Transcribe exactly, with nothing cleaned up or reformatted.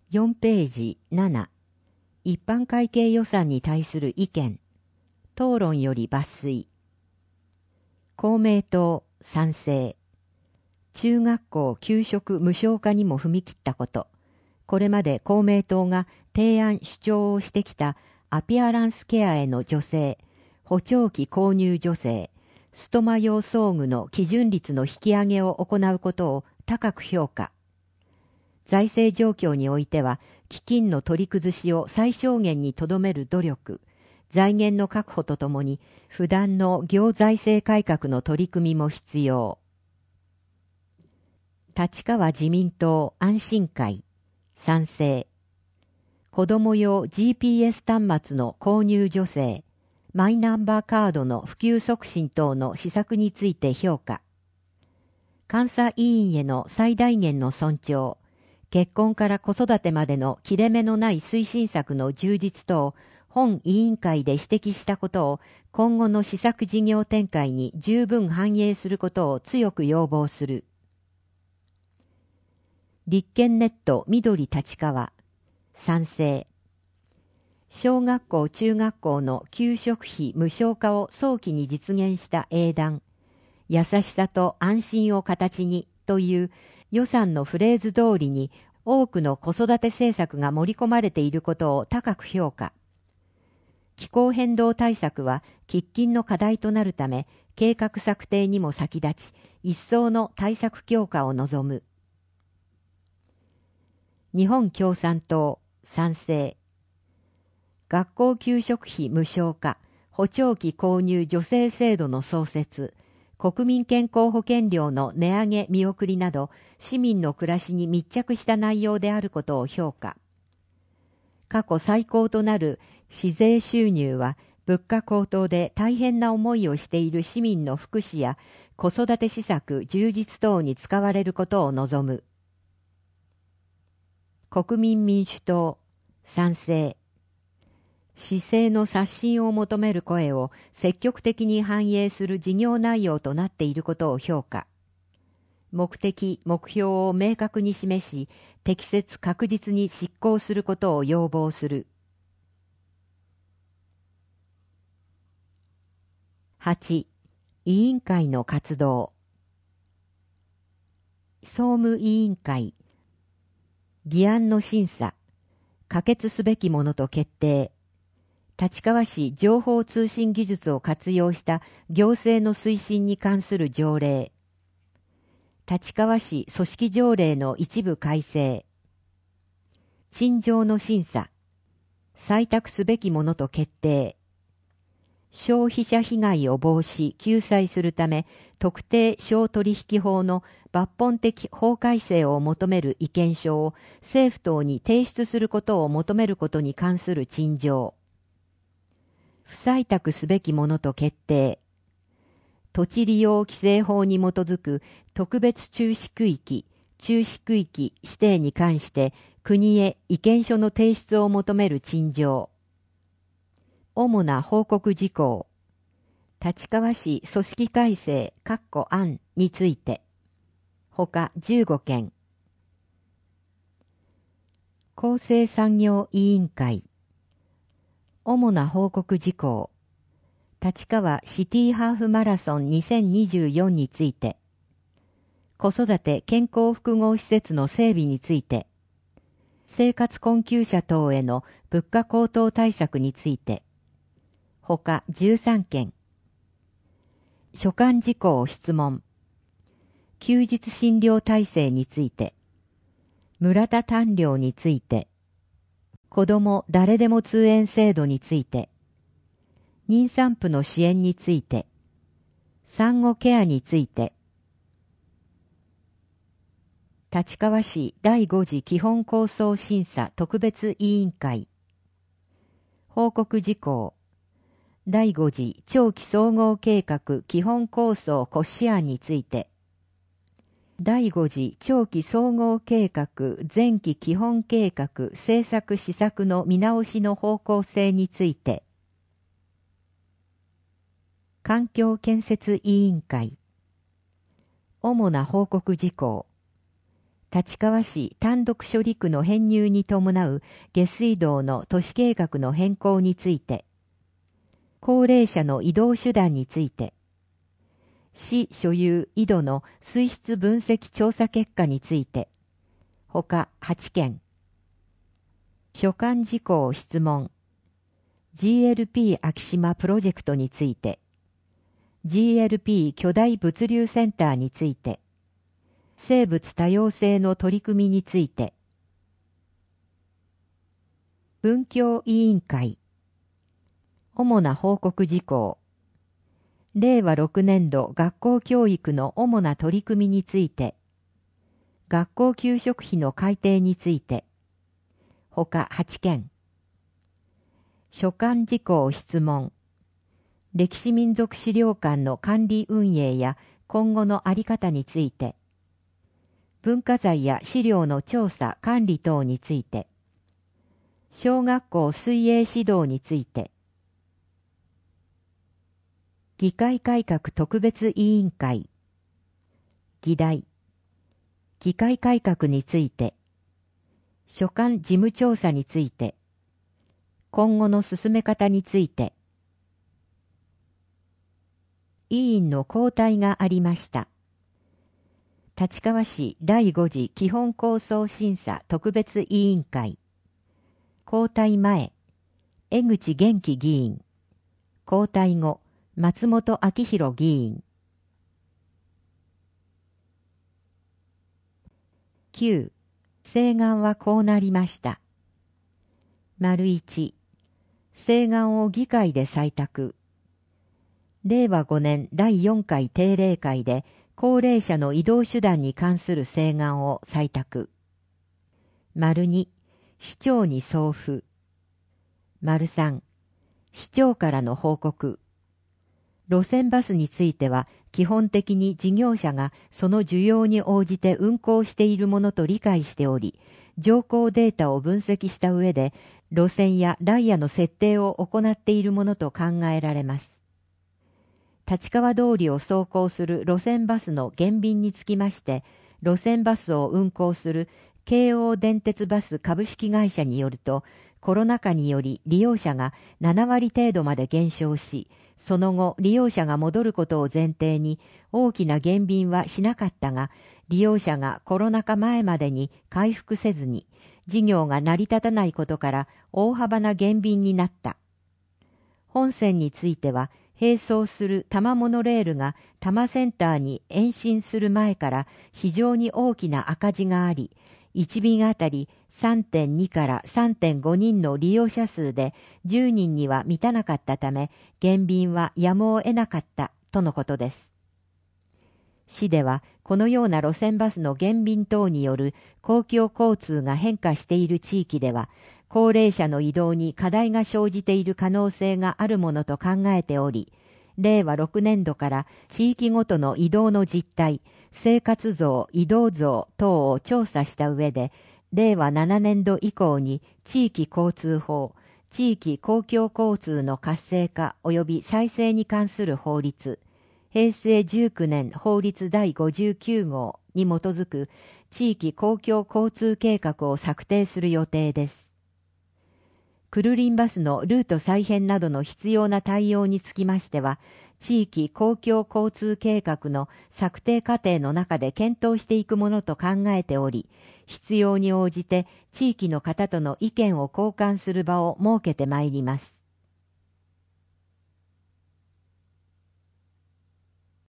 よんページなな、一般会計予算に対する意見、討論より抜粋。公明党賛成。中学校給食無償化にも踏み切ったこと。これまで公明党が提案主張をしてきたアピアランスケアへの助成、補聴器購入助成、ストマ用装具の基準率の引き上げを行うことを高く評価。財政状況においては、基金の取り崩しを最小限にとどめる努力、財源の確保とともに、不断の行財政改革の取り組みも必要。立川自民党安心会、賛成。子ども用 ジーピーエス 端末の購入助成、マイナンバーカードの普及促進等の施策について評価。監査委員への最大限の尊重、結婚から子育てまでの切れ目のない推進策の充実等、本委員会で指摘したことを今後の施策事業展開に十分反映することを強く要望する。立憲ネット緑立川、賛成。小学校中学校の給食費無償化を早期に実現した英断、優しさと安心を形にという予算のフレーズ通りに多くの子育て政策が盛り込まれていることを高く評価。気候変動対策は喫緊の課題となるため、計画策定にも先立ち、一層の対策強化を望む。日本共産党、賛成。学校給食費無償化、補聴器購入助成制度の創設、国民健康保険料の値上げ見送りなど、市民の暮らしに密着した内容であることを評価。過去最高となる市税収入は、物価高騰で大変な思いをしている市民の福祉や子育て施策充実等に使われることを望む。国民民主党、賛成。市政の刷新を求める声を積極的に反映する事業内容となっていることを評価。目的・目標を明確に示し、適切確実に執行することを要望する。はち. 委員会の活動。総務委員会。議案の審査。可決すべきものと決定。立川市情報通信技術を活用した行政の推進に関する条例。立川市組織条例の一部改正。陳情の審査。採択すべきものと決定。消費者被害を防止・救済するため、特定商取引法の抜本的法改正を求める意見書を政府等に提出することを求めることに関する陳情。不採択すべきものと決定。土地利用規制法に基づく特別注視区域、注視区域指定に関して国へ意見書の提出を求める陳情。主な報告事項。立川市組織改正案について。ほかじゅうごけん。厚生産業委員会。主な報告事項。立川シティハーフマラソンにせんにじゅうよんについて。子育て健康複合施設の整備について。生活困窮者等への物価高騰対策について。ほかじゅうさんけん。所管事項質問。休日診療体制について。村田単療について。子ども誰でも通園制度について。妊産婦の支援について。産後ケアについて。立川市だいご次基本構想審査特別委員会。報告事項。だいご次長期総合計画基本構想骨子案について。だいご次長期総合計画前期基本計画政策施策の見直しの方向性について。環境建設委員会。主な報告事項。 立川市単独処理区の編入に伴う下水道の都市計画の変更について、高齢者の移動手段について、市所有井戸の水質分析調査結果について、ほかはちけん。所管事項質問。ジーエルピー 昭島プロジェクトについて、ジーエルピー 巨大物流センターについて、生物多様性の取り組みについて、文教委員会、主な報告事項、れいわろくねんど学校教育の主な取り組みについて、学校給食費の改定について、ほかはちけん。所管事項質問。歴史民族資料館の管理運営や今後の在り方について、文化財や資料の調査管理等について、小学校水泳指導について、議会改革特別委員会、議題、議会改革について、所管事務調査について、今後の進め方について、委員の交代がありました。立川市だいご次基本構想審査特別委員会。交代前、江口元気議員。交代後、松本明弘議員。きゅう、請願はこうなりました。丸一、請願を議会で採択。れいわごねんだいよんかい定例会で高齢者の移動手段に関する請願を採択。丸に、市長に送付。丸さん、市長からの報告。路線バスについては基本的に事業者がその需要に応じて運行しているものと理解しており、乗降データを分析した上で路線やダイヤの設定を行っているものと考えられます。立川通りを走行する路線バスの減便につきまして、路線バスを運行する京王電鉄バス株式会社によると、コロナ禍により利用者がななわり程度まで減少し、その後利用者が戻ることを前提に大きな減便はしなかったが、利用者がコロナ禍前までに回復せずに、事業が成り立たないことから大幅な減便になった。本線については、並走する多摩モノレールが多摩センターに延伸する前から非常に大きな赤字があり、いち便あたり さんてんに から さんてんご 人の利用者数でじゅうにんには満たなかったため、減便はやむを得なかったとのことです。市ではこのような路線バスの減便等による公共交通が変化している地域では、高齢者の移動に課題が生じている可能性があるものと考えており、れいわろくねんどから地域ごとの移動の実態、生活増、移動増等を調査した上で、れいわななねんど以降に地域交通法、地域公共交通の活性化及び再生に関する法律、へいせいじゅうきゅうねん法律だいごじゅうきゅうごうに基づく地域公共交通計画を策定する予定です。クルリンバスのルート再編などの必要な対応につきましては、地域公共交通計画の策定過程の中で検討していくものと考えており、必要に応じて地域の方との意見を交換する場を設けてまいります。